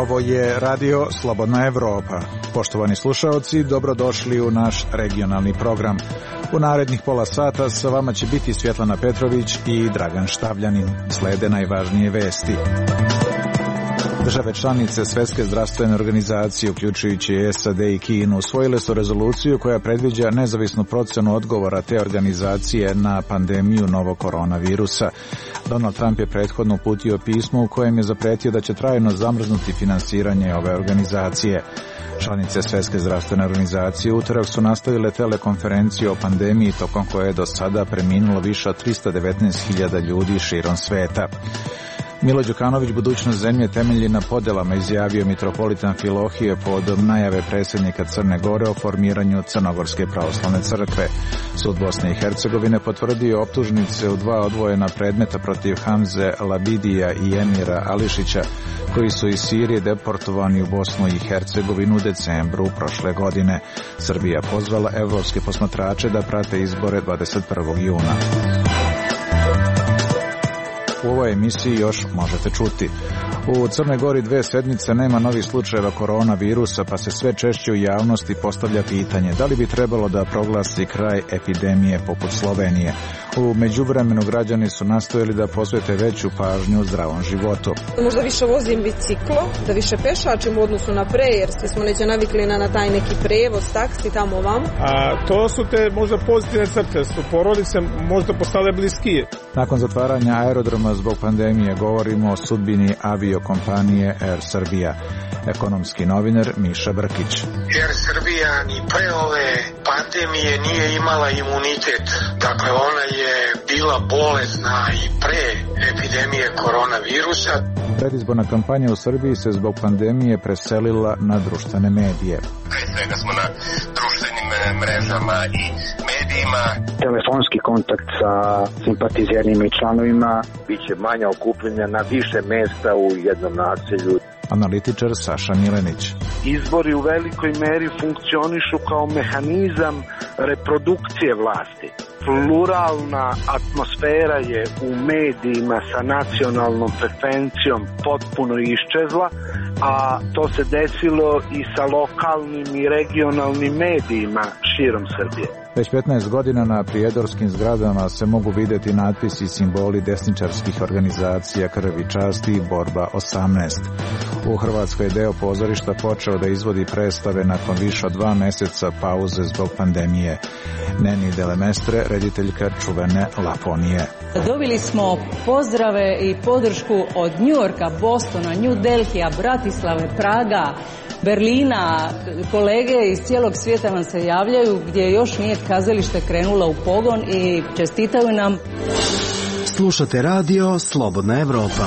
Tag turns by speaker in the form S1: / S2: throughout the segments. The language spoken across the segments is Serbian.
S1: Ovo je Radio Slobodna Evropa. Poštovani slušaoci, dobrodošli u naš regionalni program. U narednih pola sata sa vama će biti Svjetlana Petrović i Dragan Štavljanin. Slede najvažnije vesti. Države članice Svjetske zdravstvene organizacije, uključujući SAD i Kinu, usvojile su rezoluciju koja predviđa nezavisnu procjenu odgovora te organizacije na pandemiju novog koronavirusa. Donald Trump je prethodno uputio pismo u kojem je zapretio da će trajno zamrznuti finansiranje ove organizacije. Članice Svjetske zdravstvene organizacije u utorak su nastavile telekonferenciju o pandemiji tokom koje je do sada preminulo više od 319.000 ljudi širom sveta. Milo Đukanović budućnost zemlje temelji na podelama, izjavio mitropolitan Filohije povodom najave predsjednika Crne Gore o formiranju Crnogorske pravoslavne crkve. Sud Bosne i Hercegovine potvrdio optužnice u 2 odvojena predmeta protiv Hamze Labidija i Emira Ališića, koji su iz Sirije deportovani u Bosnu i Hercegovinu u decembru prošle godine. Srbija pozvala evropske posmatrače da prate izbore 21. juna. U ovoj emisiji još možete čuti. U Crnoj Gori 2 sedmice nema novih slučajeva koronavirusa, pa se sve češće u javnosti postavlja pitanje da li bi trebalo da proglasi kraj epidemije poput Slovenije. U međuvremenu građani su nastojali da posvete veću pažnju zdravom životu.
S2: Možda više vozim biciklo, da više pešačim u odnosu na pre, jer svi smo neće navikli na taj neki prevoz, taksi tamo vam.
S3: A to su te možda pozitivne crte, su porodice možda postale bliskije.
S1: Nakon zatvaranja aerodroma zbog pandemije govorimo o sudbini aviokompanije Air Srbija. Ekonomski novinar Miša Brkić.
S4: Air Srbija ni pre ove pandemije nije imala imunitet. Dakle, ona je bila bolesna i pre epidemije koronavirusa.
S1: Predizborna kampanja u Srbiji se zbog pandemije preselila na društvene medije.
S5: Pre svega smo na društvenim mrežama i medijima.
S6: Telefonski kontakt sa simpatizerima i članovima. Biće manja okupljenja na više mesta u jednom naselju.
S1: Analitičar Saša Milenić.
S7: Izbori u velikoj meri funkcionišu kao mehanizam reprodukcije vlasti. Pluralna atmosfera je u medijima sa nacionalnom frekvencijom potpuno iščezla, a to se desilo i sa lokalnim i regionalnim medijima širom Srbije.
S1: Već 15 godina na prijedorskim zgradama se mogu vidjeti natpisi i simboli desničarskih organizacija Krv i čast i Borba 18. U Hrvatskoj je deo pozorišta počeo da izvodi predstave nakon više od 2 mjeseca pauze zbog pandemije. Neni Delemestre, rediteljka čuvene Laponije.
S8: Dobili smo pozdrave i podršku od Njujorka, Bostona, New Delhija, Bratislave, Praga, Berlina. Kolege iz cijelog svijeta nam se javljaju gdje još nije kazalište krenulo u pogon i čestitaju nam.
S9: Slušate radio Slobodna Evropa.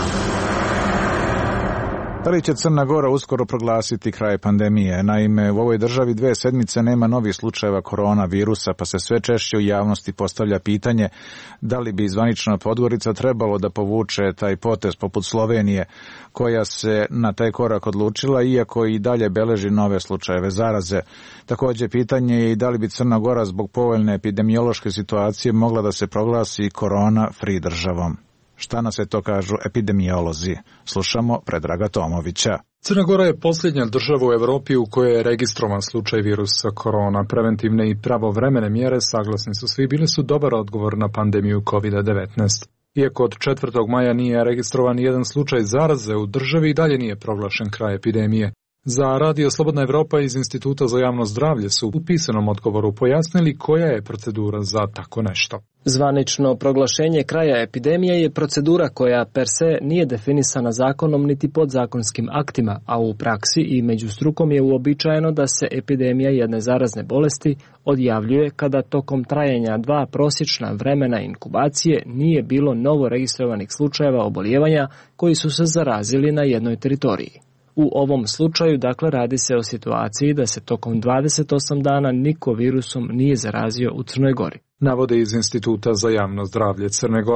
S1: Da li će Crna Gora uskoro proglasiti kraj pandemije? Naime, u ovoj državi 2 sedmice nema novih slučajeva koronavirusa, pa se sve češće u javnosti postavlja pitanje da li bi zvanična Podgorica trebalo da povuče taj potez poput Slovenije, koja se na taj korak odlučila, iako i dalje beleži nove slučajeve zaraze. Također pitanje je i da li bi Crna Gora zbog povoljne epidemiološke situacije mogla da se proglasi korona-free državom. Šta nas to kažu epidemiolozi? Slušamo Predraga Tomovića.
S10: Crna Gora je posljednja država u Evropi u kojoj je registrovan slučaj virusa korona. Preventivne i pravovremene mjere, saglasni su svi, bili su dobar odgovor na pandemiju COVID-19. Iako od 4. maja nije registrovan jedan slučaj zaraze u državi, i dalje nije proglašen kraj epidemije. Za Radio Slobodna Evropa iz Instituta za javno zdravlje su u pisanom odgovoru pojasnili koja je procedura za tako nešto.
S11: Zvanično proglašenje kraja epidemije je procedura koja per se nije definisana zakonom niti podzakonskim aktima, a u praksi i među strukom je uobičajeno da se epidemija jedne zarazne bolesti odjavljuje kada tokom trajanja 2 prosječna vremena inkubacije nije bilo novo registrovanih slučajeva obolijevanja koji su se zarazili na jednoj teritoriji. U ovom slučaju, dakle, radi se o situaciji da se tokom 28 dana niko virusom nije zarazio u Crnoj Gori.
S10: Navode iz Instituta za javno zdravlje Crne Gore.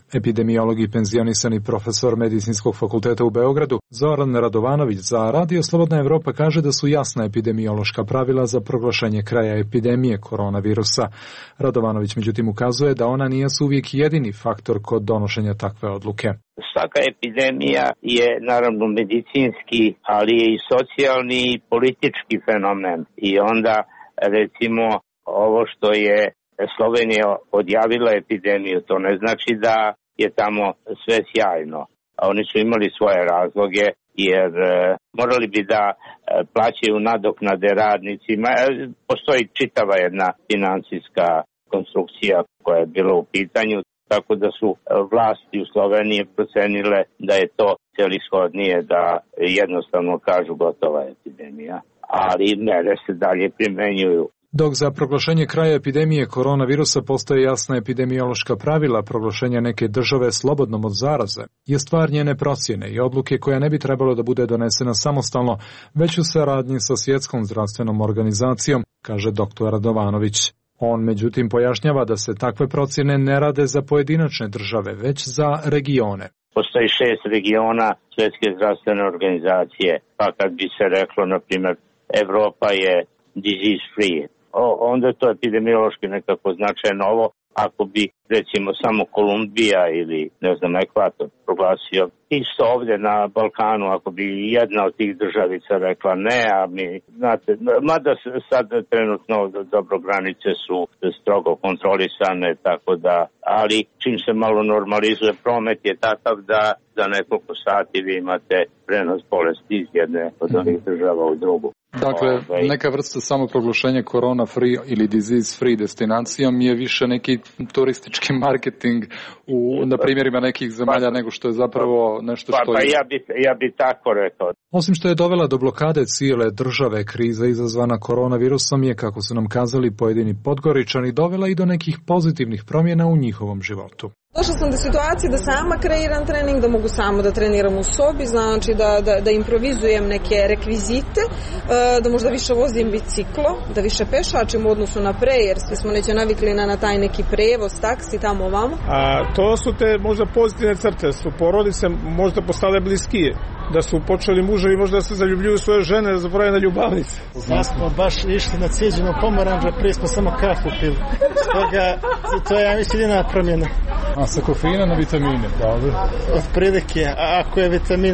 S10: Epidemiolog i penzionisani profesor Medicinskog fakulteta u Beogradu Zoran Radovanović za Radio Slobodna Evropa kaže da su jasna epidemiološka pravila za proglašenje kraja epidemije koronavirusa. Radovanović međutim ukazuje da ona nije uvijek jedini faktor kod donošenja takve odluke.
S12: Svaka epidemija je naravno medicinski, ali je i socijalni i politički fenomen. I onda recimo ovo što je Slovenija odjavila epidemiju, to ne znači da je tamo sve sjajno. Oni su imali svoje razloge jer morali bi da plaćaju nadoknade radnicima. Postoji čitava jedna financijska konstrukcija koja je bila u pitanju, tako da su vlasti u Sloveniji procenile da je to celishodnije da jednostavno kažu gotova epidemija, ali mere se dalje primenjuju.
S10: Dok za proglašenje kraja epidemije koronavirusa postoje jasna epidemiološka pravila, proglašenja neke države slobodnom od zaraze je stvar njene procjene i odluke koja ne bi trebalo da bude donesena samostalno, već u saradnji sa Svjetskom zdravstvenom organizacijom, kaže dr. Radovanović. On međutim pojašnjava da se takve procjene ne rade za pojedinačne države, već za regione.
S12: Postoji 6 regiona Svjetske zdravstvene organizacije, pa kad bi se reklo, na primjer, Evropa je disease free, onda je to epidemiološki nekako značajno. Ovo ako bi recimo samo Kolumbija ili ne znam Ekvator proglasio, isto ovdje na Balkanu ako bi jedna od tih državica rekla ne, a mi znate, mada sad trenutno dobro granice su strogo kontrolisane, tako da, ali čim se malo normalizuje promet je takav da za nekoliko sati vi imate prenos bolesti iz jedne od onih država u drugu.
S10: Dakle, neka vrsta samoproglašenja corona free ili disease free destinacijom je više neki turistički marketing na primjerima nekih zemalja nego što je zapravo nešto što je...
S12: Ja bi tako rekao.
S10: Osim što je dovela do blokade cijele države, kriza izazvana koronavirusom je, kako su nam kazali pojedini Podgoričani, dovela i do nekih pozitivnih promjena u njihovom životu.
S2: Došla sam do situacije da sama kreiram trening, da mogu samo da treniram u sobi, znači da improvizujem neke rekvizite, da možda više vozim biciklo, da više pešačim u odnosu na pre, jer svi smo neće navikli na taj neki prevoz, taksi, tamo ovamo.
S3: A to su te možda pozitivne crte, su porodice možda postale bliskije, da su počeli muževi možda da se zaljubljuju svoje žene, da zapravo na ljubavnice.
S13: Znači smo baš išli na cijeđenu pomoranđa, prije smo samo kafu pili. Stoga, to je, ja mislim, jedina promjena.
S10: A sa kofeina na vitamine, pravda?
S13: Od prilike, a ako je vitamin,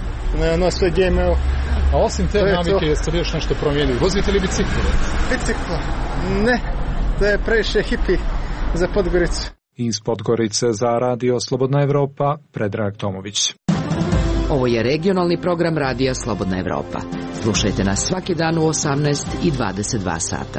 S13: ono sve GMO.
S10: A osim te navike, jeste li još nešto promijenili? Vozite li biciklo?
S13: Biciklo? Ne, to je previše hipi za Podgoricu.
S10: Iz Podgorice za Radio Slobodna Evropa, Predrag Tomović.
S14: Ovo je regionalni program Radija Slobodna Evropa. Slušajte nas svaki dan u 18 i 22 sata.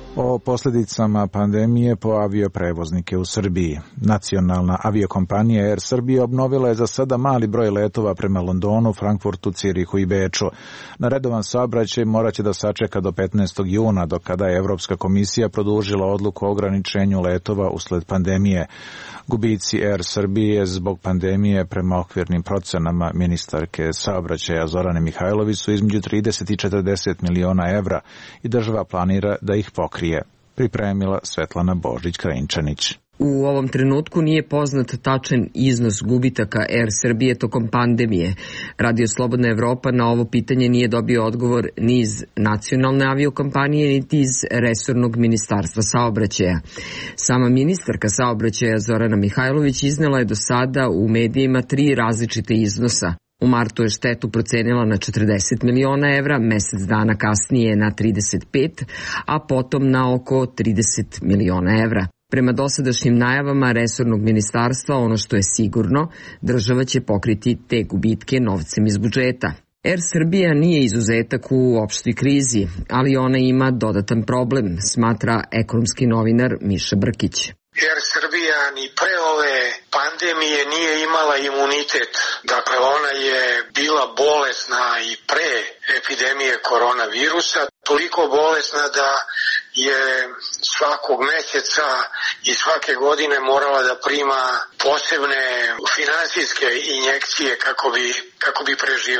S1: O posljedicama pandemije po avioprevoznike u Srbiji. Nacionalna aviokompanija Air Srbija obnovila je za sada mali broj letova prema Londonu, Frankfurtu, Cirihu i Beču. Na redovan saobraćaj morat će da sačeka do 15. juna, do kada je Evropska komisija produžila odluku o ograničenju letova usled pandemije. Gubici Air Srbije zbog pandemije prema okvirnim procenama ministarke saobraćaja Zorane Mihajlović su između 30 i 40 miliona evra i država planira da ih pokrije. Pripremila Svetlana Božić-Krajinčanić.
S15: U ovom trenutku nije poznat tačan iznos gubitaka Air Srbije tokom pandemije. Radio Slobodna Evropa na ovo pitanje nije dobio odgovor ni iz nacionalne aviokompanije, niti iz resornog ministarstva saobraćaja. Sama ministarka saobraćaja Zorana Mihajlović iznela je do sada u medijima 3 različite iznosa. U martu je štetu procenila na 40 miliona evra, mesec dana kasnije na 35, a potom na oko 30 miliona evra. Prema dosadašnjim najavama resornog ministarstva, ono što je sigurno, država će pokriti te gubitke novcem iz budžeta. Air Srbija nije izuzetak u opštoj krizi, ali ona ima dodatan problem, smatra ekonomski novinar Miša Brkić.
S4: Air Srbija ni pre ove pandemije nije imala imunitet. Dakle, ona je bila bolesna i pre epidemije koronavirusa. Toliko bolesna da je svakog mjeseca i svake godine morala da prima posebne finansijske injekcije kako bi preživela.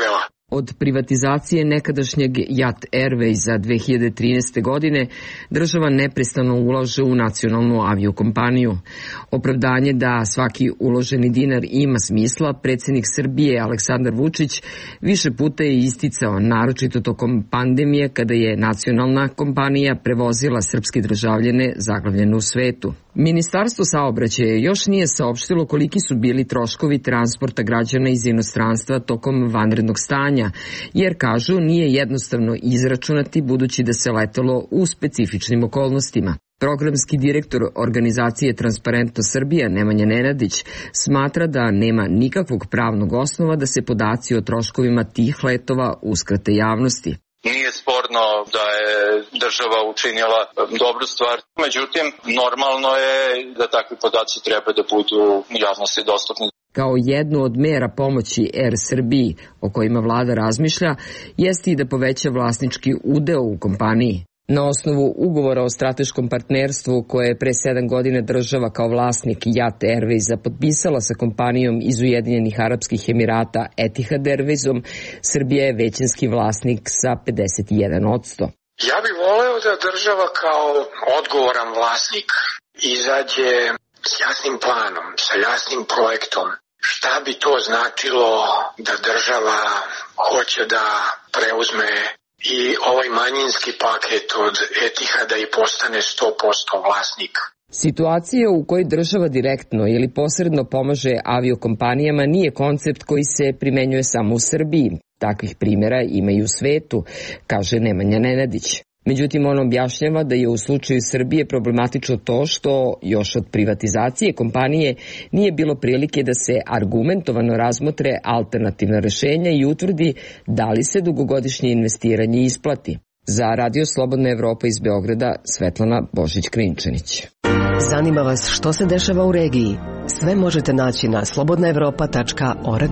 S15: Od privatizacije nekadašnjeg JAT Airwaysa 2013. godine država neprestano ulaže u nacionalnu aviokompaniju. Opravdanje da svaki uloženi dinar ima smisla, predsjednik Srbije Aleksandar Vučić više puta je isticao, naročito tokom pandemije kada je nacionalna kompanija prevozila srpske državljane zaglavljene u svetu. Ministarstvo saobraćaja još nije saopštilo koliki su bili troškovi transporta građana iz inostranstva tokom vanrednog stanja, jer kažu nije jednostavno izračunati budući da se letelo u specifičnim okolnostima. Programski direktor organizacije Transparentno Srbija Nemanja Nenadić smatra da nema nikakvog pravnog osnova da se podaci o troškovima tih letova uskrate javnosti.
S16: Nije sporno da je država učinila dobru stvar, međutim normalno je da takvi podaci treba da budu javnosti dostupni.
S15: Kao jednu od mera pomoći Air Srbiji o kojima vlada razmišlja jeste i da poveća vlasnički udeo u kompaniji. Na osnovu ugovora o strateškom partnerstvu koje je pre 7 godina država kao vlasnik JAT Airwaysa potpisala sa kompanijom iz Ujedinjenih Arapskih Emirata Etihad Airwaysom, Srbija je većinski vlasnik sa 51%.
S4: Ja bih voleo da država kao odgovoran vlasnik izađe s jasnim planom, sa jasnim projektom. Šta bi to značilo da država hoće da preuzme i ovaj manjinski paket od Etihada i postane 100% vlasnik?
S15: Situacija u kojoj država direktno ili posredno pomaže aviokompanijama nije koncept koji se primenjuje samo u Srbiji. Takvih primjera ima i u svetu, kaže Nemanja Nenadić. Međutim, on objašnjava da je u slučaju Srbije problematično to što još od privatizacije kompanije nije bilo prilike da se argumentovano razmotre alternativna rešenja i utvrdi da li se dugogodišnje investiranje isplati. Za Radio Slobodna Evropa iz Beograda, Svetlana Božić-Krinčanić.
S17: Zanima vas što se dešava u regiji? Sve možete naći na slobodnaevropa.org.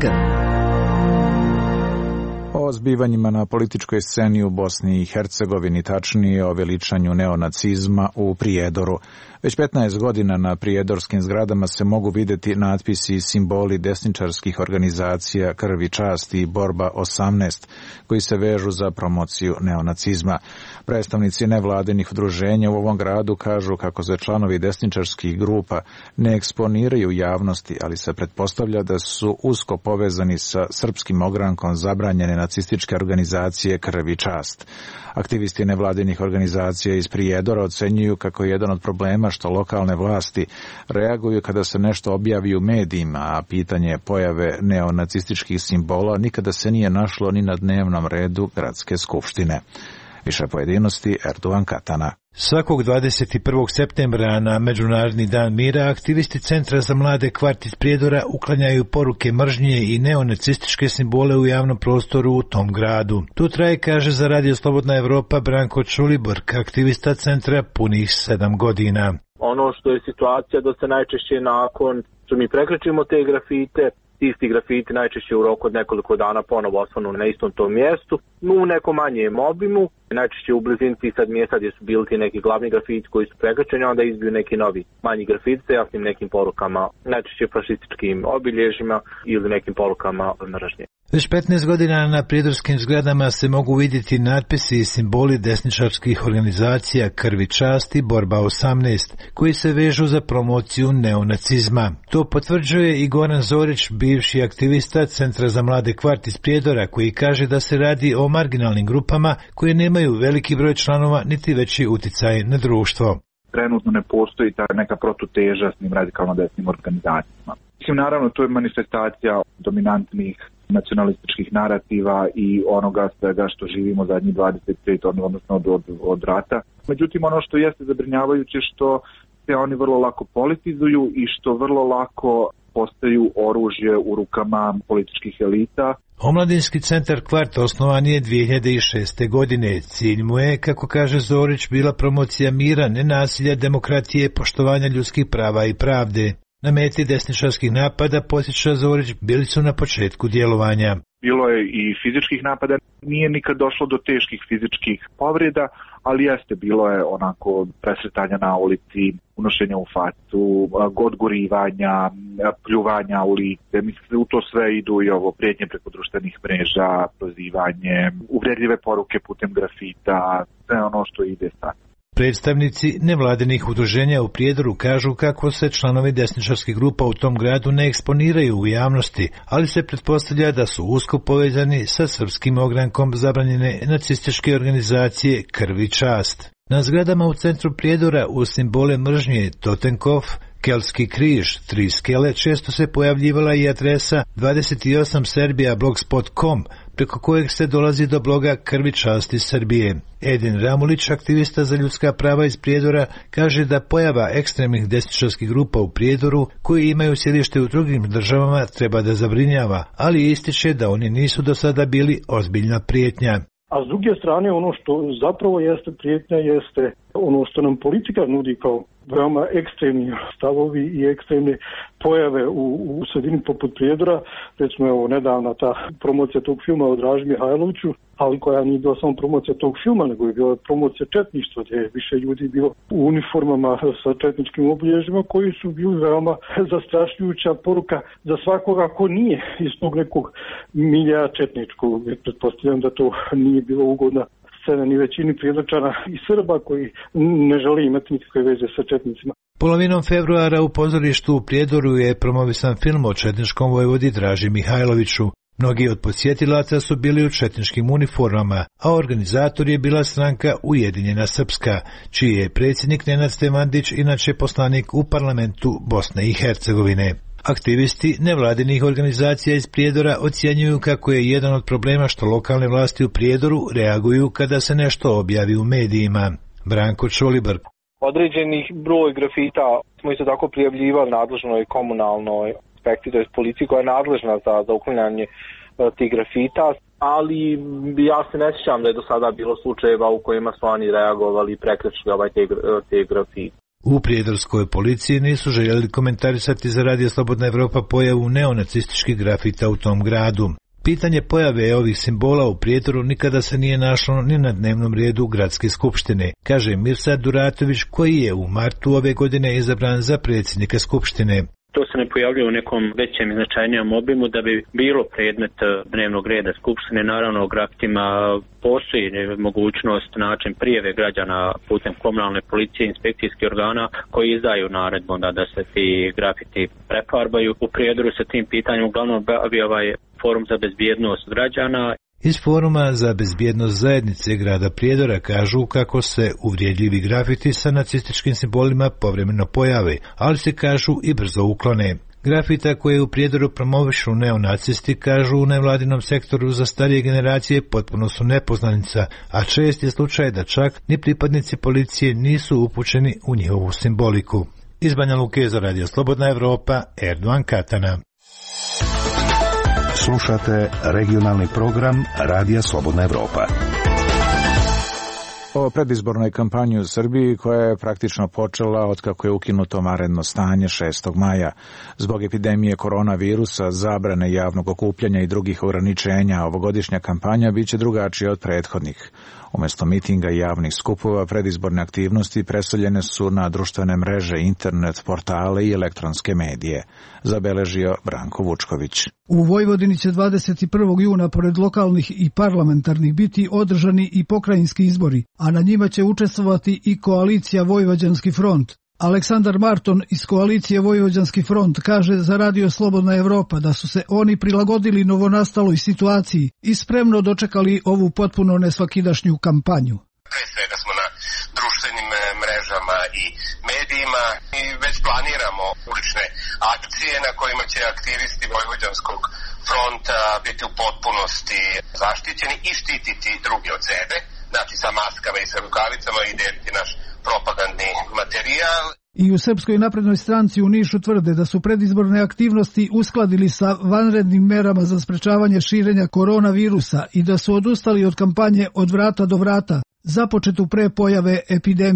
S1: O zbivanjima na političkoj sceni u Bosni i Hercegovini, tačnije o veličanju neonacizma u Prijedoru. Već 15 godina na prijedorskim zgradama se mogu vidjeti natpisi i simboli desničarskih organizacija Krv i čast i Borba 18, koji se vežu za promociju neonacizma. Predstavnici nevladinih udruženja u ovom gradu kažu kako se članovi desničarskih grupa ne eksponiraju javnosti, ali se pretpostavlja da su usko povezani sa srpskim ogrankom zabranjene nacističke organizacije Krv i čast. Aktivisti nevladinih organizacija iz Prijedora ocenjuju kako je jedan od problema što lokalne vlasti reaguju kada se nešto objavi u medijima, a pitanje pojave neonacističkih simbola nikada se nije našlo ni na dnevnom redu gradske skupštine. Više pojedinosti Erdogan Katana.
S18: Svakog 21. septembra na Međunarodni dan mira aktivisti Centra za mlade Kvart iz Prijedora uklanjaju poruke mržnje i neonacističke simbole u javnom prostoru u tom gradu. Tu traje, kaže za Radio Slobodna Evropa Branko Čuliborg, aktivista centra punih 7 godina.
S19: Ono što je situacija da se najčešće nakon što mi prekrečimo te grafite, isti grafiti najčešće u roku od nekoliko dana ponovo osvanu na istom tom mjestu, u nekom manjem obimu, najčešće u blizini sad mjesta gdje su bili ti neki glavni grafiti koji su prekrečeni, onda izbiju neki novi manji grafiti sa jasnim nekim porukama, najčešće fašističkim obilježjima ili nekim porukama mržnje.
S18: Već 15 godina na prijedorskim zgradama se mogu vidjeti natpisi i simboli desničarskih organizacija Krv i čast i Borba 18, koji se vežu za promociju neonacizma. To potvrđuje i Goran Zorić, bivši aktivista Centra za mlade Kvart iz Prijedora, koji kaže da se radi o marginalnim grupama koje nemaju veliki broj članova niti veći uticaj na društvo.
S20: Trenutno ne postoji ta neka protuteža s njim radikalno desnim organizacijama. Mislim, naravno, to je manifestacija dominantnih nacionalističkih narativa i onoga svega što živimo zadnjih 25, odnosno od rata. Međutim, ono što jeste zabrinjavajuće što se oni vrlo lako politizuju i što vrlo lako postaju oružje u rukama političkih elita.
S18: Omladinski centar Kvart osnovan je 2006. godine. Cilj mu je, kako kaže Zorić, bila promocija mira, nenasilja, demokratije, poštovanja ljudskih prava i pravde. Na meti desničarskih napada, podsjeća Zorić, bili su na početku djelovanja.
S20: Bilo je i fizičkih napada, nije nikad došlo do teških fizičkih povreda, ali jeste, bilo je onako presretanja na ulici, unošenja u facu, odgurivanja, pljuvanja u lice. Mislim, u to sve idu i ovo prijetnje preko društvenih mreža, prozivanje, uvredljive poruke putem grafita, sve ono što ide sad.
S18: Predstavnici nevladinih udruženja u Prijedoru kažu kako se članovi desničarskih grupa u tom gradu ne eksponiraju u javnosti, ali se pretpostavlja da su usko povezani sa srpskim ogrankom zabranjene nacističke organizacije Krv i čast. Na zgradama u centru Prijedora uz simbole mržnje Totenkov, Keltski križ, 3 skele, često se pojavljivala i adresa 28serbia.blogspot.com, preko kojeg se dolazi do bloga Krv i časti Srbije. Edin Ramulić, aktivista za ljudska prava iz Prijedora, kaže da pojava ekstremnih desničarskih grupa u Prijedoru, koji imaju sjedište u drugim državama, treba da zabrinjava, ali ističe da oni nisu do sada bili ozbiljna prijetnja.
S21: A s druge strane, ono što zapravo jeste prijetnja jeste ono što nam politika nudi kao veoma ekstremni stavovi i ekstremne pojave u sredini poput Prijedora. Recimo, evo, nedavna ta promocija tog filma o Draži Mihajloviću, ali koja nije bila samo promocija tog filma, nego je bila promocija četništva, gdje je više ljudi bilo u uniformama sa četničkim obilježjima, koji su bili veoma zastrašljujuća poruka za svakoga ko nije iz tog nekog milja četničkog. Pretpostavljam da to nije bilo ugodna scena ni većini Prijedočana i Srba koji ne žele imati nikakve veze sa četnicima.
S18: Polovinom februara u pozorištu u Prijedoru je promovisan film o četničkom vojvodi Draži Mihajloviću. Mnogi od posjetilaca su bili u četničkim uniformama, a organizator je bila stranka Ujedinjena Srpska, čiji je predsjednik Nenad Stevandić inače poslanik u parlamentu Bosne i Hercegovine. Aktivisti nevladinih organizacija iz Prijedora ocjenjuju kako je jedan od problema što lokalne vlasti u Prijedoru reaguju kada se nešto objavi u medijima. Branko Čolibar.
S19: Određenih broj grafita smo isto tako prijavljivali nadležnoj komunalnoj inspekciji, to je policiji koja je nadležna za uklanjanje tih grafita, ali ja se ne sjećam da je do sada bilo slučajeva u kojima su oni reagovali i prekršili te grafite.
S18: U prijedorskoj policiji nisu željeli komentarisati za Radio Slobodna Evropa pojavu neonacističkih grafita u tom gradu. Pitanje pojave ovih simbola u Prijedoru nikada se nije našlo ni na dnevnom redu gradske skupštine, kaže Mirsad Duratović, koji je u martu ove godine izabran za predsjednika skupštine.
S22: To se ne pojavljuje u nekom većem i značajnijem obimu da bi bilo predmet dnevnog reda skupštine. Naravno, o grafitima postoji mogućnost, način prijave građana putem komunalne policije i inspekcijskih organa koji izdaju naredbu da se ti grafiti prefarbaju. U Prijedoru se tim pitanjem uglavnom bavi ovaj forum za bezbjednost građana.
S18: Iz foruma za bezbjednost zajednice grada Prijedora kažu kako se uvrijedljivi grafiti sa nacističkim simbolima povremeno pojave, ali se kažu i brzo uklone. Grafita koje u Prijedoru promovišu neonacisti, kažu u nevladinom sektoru za starije generacije, potpuno su nepoznanica, a čest je slučaj da čak ni pripadnici policije nisu upućeni u njihovu simboliku. Iz Banja Luke za Radio Slobodna Evropa, Erdovan Katana.
S23: Slušate regionalni program Radija Slobodna Evropa.
S1: O predizbornoj kampanji u Srbiji koja je praktično počela otkako je ukinuto vanredno stanje 6. maja. Zbog epidemije koronavirusa, zabrane javnog okupljanja i drugih ograničenja, ovogodišnja kampanja biće drugačija od prethodnih. Umjesto mitinga i javnih skupova, predizborne aktivnosti preseljene su na društvene mreže, internet, portale i elektronske medije, zabeležio Branko Vučković.
S24: U Vojvodini će 21. juna pored lokalnih i parlamentarnih biti održani i pokrajinski izbori, a na njima će učestvovati i koalicija Vojvođanski front. Aleksandar Marton iz koalicije Vojvođanski front kaže za Radio Slobodna Evropa da su se oni prilagodili novonastaloj situaciji i spremno dočekali ovu potpuno nesvakidašnju kampanju.
S5: Pre svega smo na društvenim mrežama i medijima i već planiramo ulične akcije na kojima će aktivisti Vojvođanskog fronta biti u potpunosti zaštićeni i štititi drugi od sebe, znači sa maskama i sa rukavicama i deliti naš propagandni materijal.
S24: I u Srpskoj naprednoj stranci u Nišu tvrde da su predizborne aktivnosti uskladili sa vanrednim merama za sprečavanje širenja koronavirusa i da su odustali od kampanje od vrata do vrata, započetu pre pojave epidemije.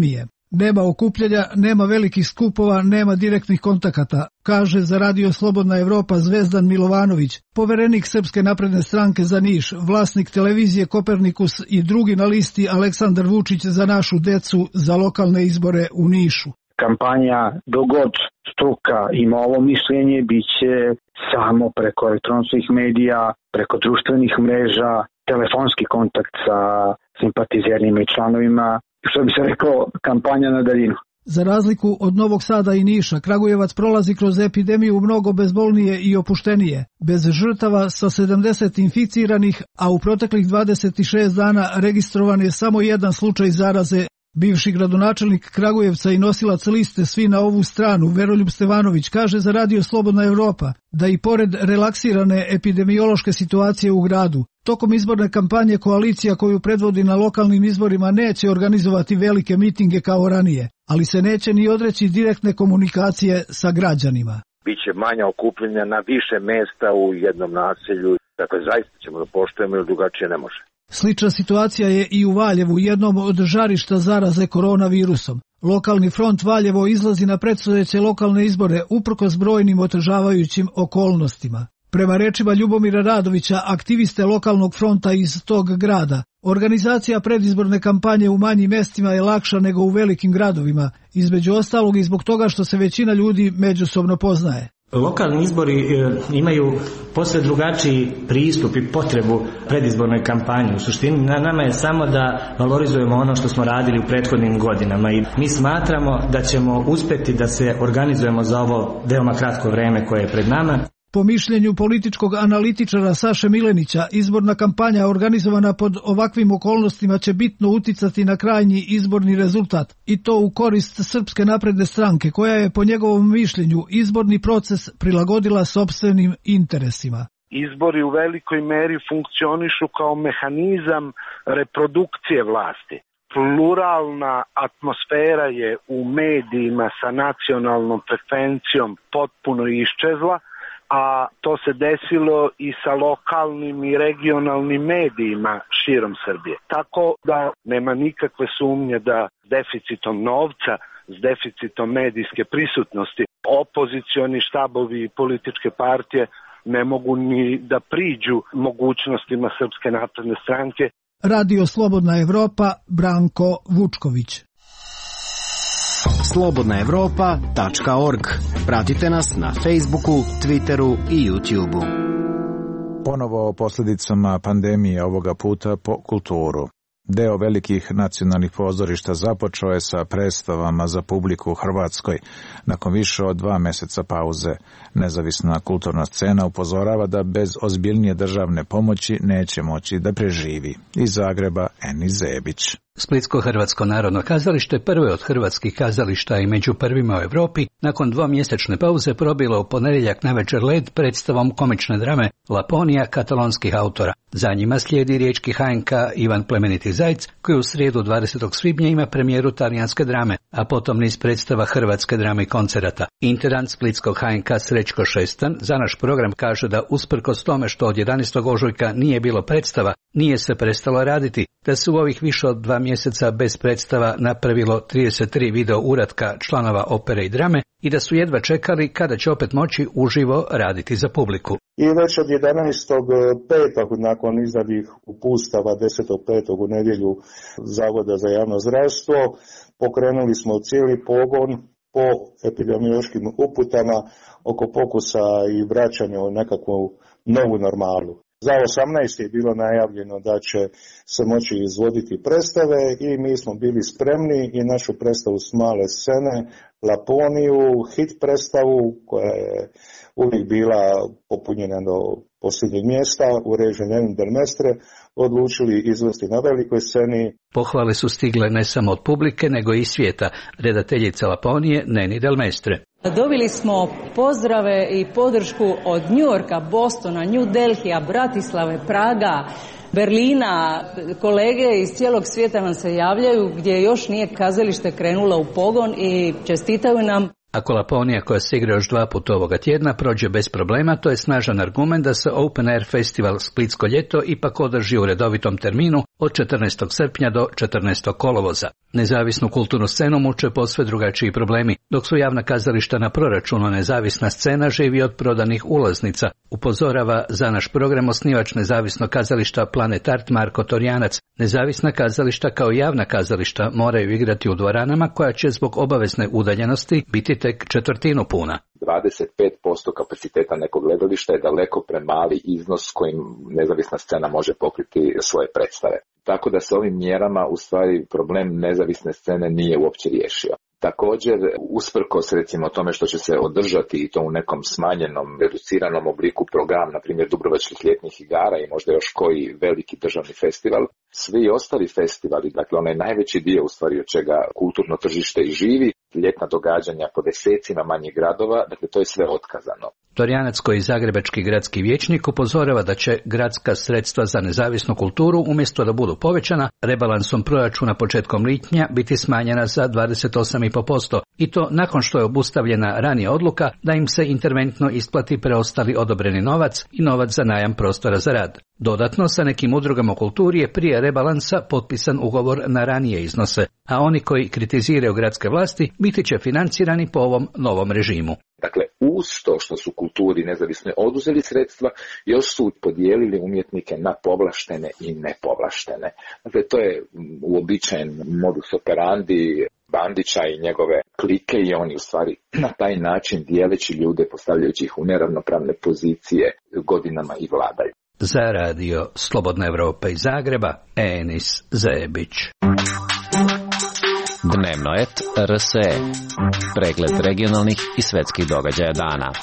S24: Nema okupljanja, nema velikih skupova, nema direktnih kontakata, kaže za Radio Slobodna Evropa Zvezdan Milovanović, poverenik Srpske napredne stranke za Niš, vlasnik televizije Kopernikus i drugi na listi Aleksandar Vučić za našu decu za lokalne izbore u Nišu.
S6: Kampanja dogod struka ima ovo mišljenje biće samo preko elektronskih medija, preko društvenih mreža, telefonski kontakt sa simpatizerima i članovima, što bi se rekao, kampanja na daljinu.
S24: Za razliku od Novog Sada i Niša, Kragujevac prolazi kroz epidemiju mnogo bezbolnije i opuštenije, bez žrtava sa 70 inficiranih, a u proteklih 26 dana registrovan je samo jedan slučaj zaraze. Bivši gradonačelnik Kragujevca i nosilac liste Svi na ovu stranu, Veroljub Stevanović, kaže za Radio Slobodna Evropa da i pored relaksirane epidemiološke situacije u gradu, tokom izborne kampanje koalicija koju predvodi na lokalnim izborima neće organizovati velike mitinge kao ranije, ali se neće ni odreći direktne komunikacije sa građanima.
S7: Biće manja okupljanja na više mesta u jednom naselju, dakle zaista ćemo da poštujemo jer drugačije ne može.
S24: Slična situacija je i u Valjevu, jednom od žarišta zaraze koronavirusom. Lokalni front Valjevo izlazi na predstojeće lokalne izbore uprkos brojnim otežavajućim okolnostima. Prema rečima Ljubomira Radovića, aktiviste lokalnog fronta iz tog grada, organizacija predizborne kampanje u manjim mestima je lakša nego u velikim gradovima, između ostalog i zbog toga što se većina ljudi međusobno poznaje.
S8: Lokalni izbori imaju posve drugačiji pristup i potrebu predizbornoj kampanji. U suštini na nama je samo da valorizujemo ono što smo radili u prethodnim godinama i mi smatramo da ćemo uspjeti da se organizujemo za ovo veoma kratko vreme koje je pred nama.
S24: Po mišljenju političkog analitičara Saše Milenića, izborna kampanja organizovana pod ovakvim okolnostima će bitno uticati na krajnji izborni rezultat i to u korist Srpske napredne stranke, koja je po njegovom mišljenju izborni proces prilagodila sopstvenim interesima.
S9: Izbori u velikoj meri funkcionišu kao mehanizam reprodukcije vlasti. Pluralna atmosfera je u medijima sa nacionalnom frekvencijom potpuno iščezla, a to se desilo i sa lokalnim i regionalnim medijima širom Srbije. Tako da nema nikakve sumnje da s deficitom novca, s deficitom medijske prisutnosti, opozicioni štabovi i političke partije ne mogu ni da priđu mogućnostima Srpske napredne stranke.
S24: Radio Slobodna Evropa, Branko Vučković.
S25: slobodnaevropa.org. Pratite nas na Facebooku, Twitteru i YouTubeu.
S1: Ponovo o posljedicama pandemije, ovoga puta po kulturu. Deo velikih nacionalnih pozorišta započeo je sa predstavama za publiku u Hrvatskoj. Nakon više od 2 mjeseca pauze, nezavisna kulturna scena upozorava da bez ozbiljnije državne pomoći neće moći da preživi. Iz Zagreba, Eni Zebić.
S26: Splitsko-hrvatsko narodno kazalište prvo je od hrvatskih kazališta i među prvima u Europi nakon 2-mjesečne pauze probilo u ponedjeljak navečer led predstavom komične drame Laponija katalonskih autora. Za njima slijedi riječki HNK Ivan Plemeniti Zajc, koji u srijedu 20. svibnja ima premijeru talijanske drame, a potom niz predstava hrvatske drame i koncerata. Intendant splitskog HNK Srećko Šestan za naš program kaže da usprkos tome što od 11. ožujka nije bilo predstava, nije se prestalo raditi, da se u ovih više od 2 mjeseca bez predstava napravilo 33 video uratka članova opere i drame i da su jedva čekali kada će opet moći uživo raditi za publiku.
S27: I već od 11.5. nakon izdanih upustava 10.5. u nedjelju Zavoda za javno zdravstvo pokrenuli smo cijeli pogon po epidemiološkim uputama oko pokusa i vraćanja u nekakvu novu normalu. Za 18. je bilo najavljeno da će se moći izvoditi predstave i mi smo bili spremni i našu predstavu s male scene, Laponiju, hit predstavu koja je uvijek bila popunjena do posljednjeg mjesta u režiji Neni Del Mestre, odlučili izvesti na velikoj sceni.
S26: Pohvale su stigle ne samo od publike, nego i svijeta. Redateljica Laponije Neni Del Mestre.
S28: Dobili smo pozdrave i podršku od Njujorka, Bostona, New Delhija, Bratislave, Praga, Berlina. Kolege iz cijelog svijeta nam se javljaju gdje još nije kazalište krenulo u pogon i čestitaju nam.
S26: Ako Laponija, koja se igra još 2 puta ovoga tjedna, prođe bez problema, to je snažan argument da se Open Air Festival Splitsko ljeto ipak održi u redovitom terminu od 14. srpnja do 14. kolovoza. Nezavisnu kulturnu scenu muče posve drugačiji problemi, dok su javna kazališta na proračunu, nezavisna scena živi od prodanih ulaznica, upozorava za naš program osnivač nezavisnog kazališta Planet Art Marko Torjanac. Nezavisna kazališta kao javna kazališta moraju igrati u dvoranama koja će zbog obavezne udaljenosti biti tek četvrtinu puna.
S2: 25% kapaciteta nekog gledališta je daleko premali iznos kojim nezavisna scena može pokriti svoje predstave. Tako da se ovim mjerama u stvari problem nezavisne scene nije uopće riješio. Također, usprkos recimo tome što će se održati i to u nekom smanjenom, reduciranom obliku program, na primjer Dubrovačkih ljetnih igara i možda još koji veliki državni festival, svi ostali festivali, dakle onaj najveći dio u stvari od čega kulturno tržište i živi, ljetna događanja po desecima manjih gradova, dakle to je sve otkazano.
S26: Torjanac, koji je zagrebački gradski vijećnik, upozorava da će gradska sredstva za nezavisnu kulturu, umjesto da budu povećana, rebalansom proračuna početkom lipnja biti smanjena za 28,5%, i to nakon što je obustavljena ranija odluka da im se interventno isplati preostali odobreni novac i novac za najam prostora za rad. Dodatno, sa nekim udrugama u kulturi je prije rebalansa potpisan ugovor na ranije iznose, a oni koji kritiziraju gradske vlasti biti će financirani po ovom novom režimu.
S2: Dakle, uz to što su kulturi nezavisno oduzeli sredstva, još su podijelili umjetnike na povlaštene i nepovlaštene. Dakle, to je uobičajen modus operandi Bandića i njegove klike i oni u stvari na taj način dijeleći ljude, postavljajući ih u neravnopravne pozicije, godinama i vladaju.
S26: Za radio Slobodna Evropa iz Zagreba, Enis Zebić.
S3: Dnevno et RSE. Pregled regionalnih i svetskih događaja dana.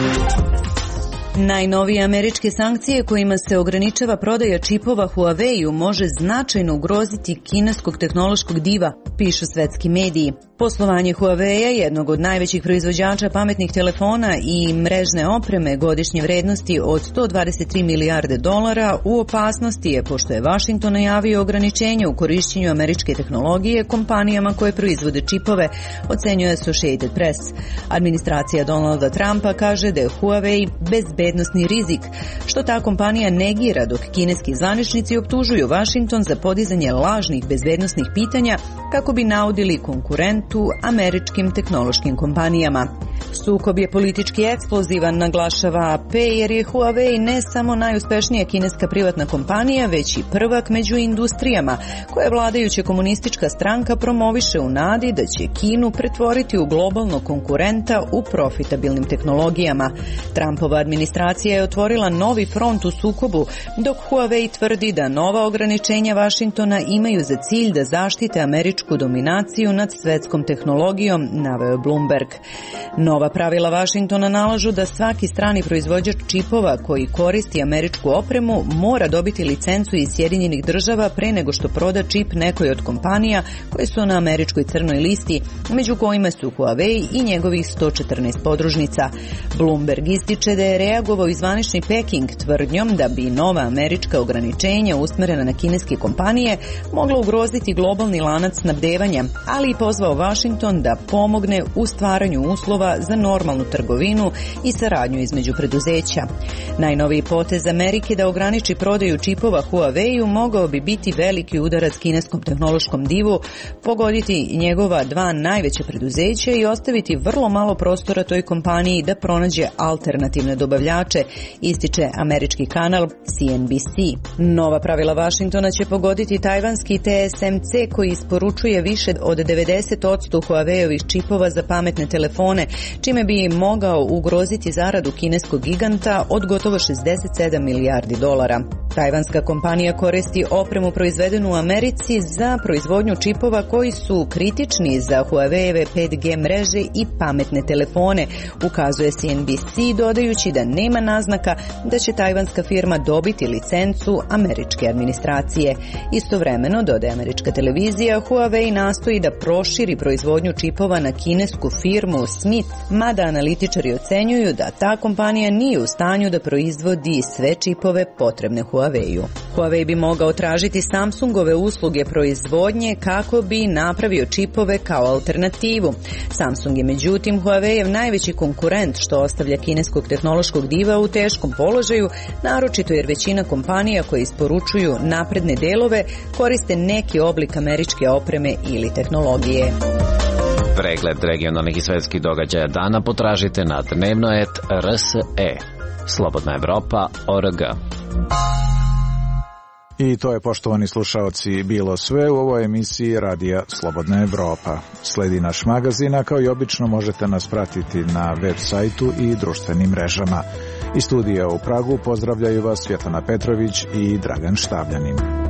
S10: Najnovije američke sankcije kojima se ograničava prodaja čipova Huawei-u može značajno ugroziti kineskog tehnološkog diva, pišu svetski mediji. Poslovanje Huawei-a, jednog od najvećih proizvođača pametnih telefona i mrežne opreme godišnje vrednosti od $123 milijarde, u opasnosti je pošto je Washington najavio ograničenje u korišćenju američke tehnologije kompanijama koje proizvode čipove, ocenjuje Associated Press. Administracija Donalda Trumpa kaže da je Huawei bezbednosni rizik, što ta kompanija negira, dok kineski zvaničnici optužuju Washington za podizanje lažnih bezbednosnih pitanja kako bi naudili konkurentu američkim tehnološkim kompanijama. Sukob je politički eksplozivan, naglašava AP, jer je Huawei ne samo najuspešnija kineska privatna kompanija, već i prvak među industrijama, koje vladajuća komunistička stranka promoviše u nadi da će Kinu pretvoriti u globalnog konkurenta u profitabilnim tehnologijama. Trumpova administracija je otvorila novi front u sukobu, dok Huawei tvrdi da nova ograničenja Washingtona imaju za cilj da zaštite američku dominaciju nad svetskom tehnologijom, naveo je Bloomberg. Nova pravila Washingtona nalažu da svaki strani proizvođač čipova koji koristi američku opremu mora dobiti licencu iz Sjedinjenih država pre nego što proda čip nekoj od kompanija koje su na američkoj crnoj listi, među kojima su Huawei i njegovih 114 podružnica. Bloomberg ističe da je reagovao i zvanični Peking tvrdnjom da bi nova američka ograničenja usmerena na kineske kompanije mogla ugroziti globalni lanac snabdevanja, ali i pozvao Washington da pomogne u stvaranju uslova za normalnu trgovinu i saradnju između preduzeća. Najnoviji potez Amerike da ograniči prodaju čipova Huawei-u mogao bi biti veliki udarac kineskom tehnološkom divu, pogoditi njegova dva najveća preduzeća i ostaviti vrlo malo prostora toj kompaniji da pronađe alternativne dobavljače, ističe američki kanal CNBC. Nova pravila Washingtona će pogoditi tajvanski TSMC koji isporučuje više od 90% Huawei-ovih čipova za pametne telefone, čime bi mogao ugroziti zaradu kineskog giganta od gotovo $67 milijardi. Tajvanska kompanija koristi opremu proizvedenu u Americi za proizvodnju čipova koji su kritični za Huawei-eve 5G mreže i pametne telefone, ukazuje CNBC, dodajući da nema naznaka da će tajvanska firma dobiti licencu američke administracije. Istovremeno, dodaje američka televizija, Huawei nastoji da proširi proizvodnju čipova na kinesku firmu Smith, mada analitičari ocenjuju da ta kompanija nije u stanju da proizvodi sve čipove potrebne Huawei. Huawei-u. Huawei bi mogao tražiti Samsungove usluge proizvodnje kako bi napravio čipove kao alternativu. Samsung je međutim Huawei-ev najveći konkurent, što ostavlja kineskog tehnološkog diva u teškom položaju, naročito jer većina kompanija koje isporučuju napredne delove koriste neki oblik američke opreme ili tehnologije.
S3: Pregled regionalnih i svetskih događaja dana potražite na dnevno.rs.e. Slobodna Evropa.org.
S1: I to je, poštovani slušaoci, bilo sve u ovoj emisiji Radija Slobodna Evropa. Sledi naš magazin, a kao i obično možete nas pratiti na web sajtu i društvenim mrežama. Iz studija u Pragu pozdravljaju vas Svjetlana Petrović i Dragan Štavljanin.